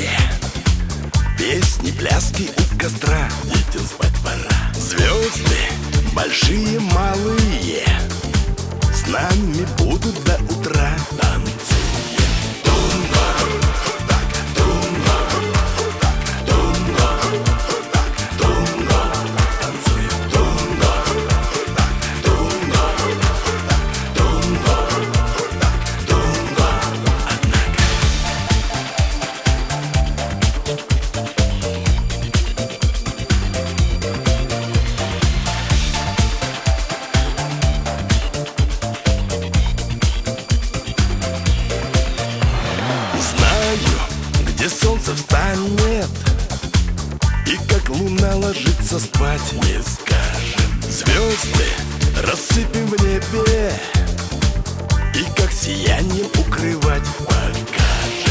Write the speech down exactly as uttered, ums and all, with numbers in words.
Песни, пляски у костра, детям спать пора. Звезды, большие, малые, с нами будут до утра. Танцуем тунго, така, тунго, така, тунго, така, тунго. Танцуем тунго, така, тунго, така, тунго, така, тунго. Однако где солнце встанет и как луна ложится спать, не скажем. Звезды рассыпем в небе и как сиянием укрывать покажем.